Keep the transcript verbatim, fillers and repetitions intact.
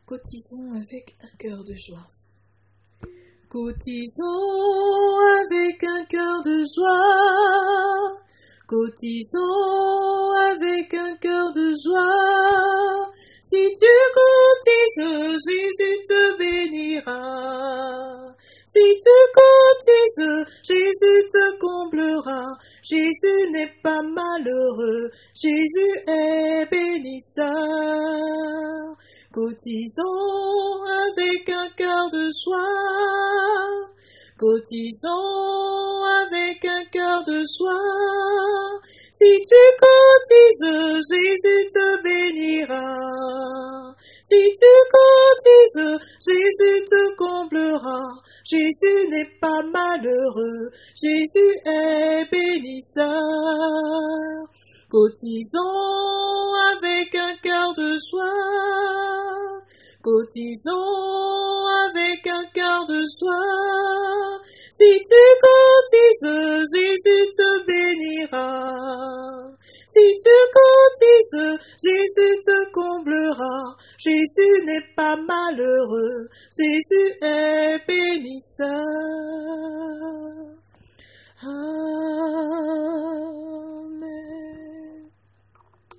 Cotisons avec un cœur de joie. Cotisons avec un cœur de joie. Cotisons avec un cœur de joie. Si tu cotises, Jésus te bénira. Si tu cotises, Jésus te comblera. Jésus n'est pas malheureux, Jésus est bénisseur. Cotisons avec un cœur de joie. Cotisons avec un cœur de joie. Si tu cotises, Jésus te bénira. Si tu cotises, Jésus te comblera. Jésus n'est pas malheureux, Jésus est bénisseur. Cotisons avec un cœur de joie. Cotisons avec un cœur de joie. Si tu cotises, Jésus te bénira. Si tu cotises, Jésus te comblera. Jésus n'est pas malheureux, Jésus est bénisseur.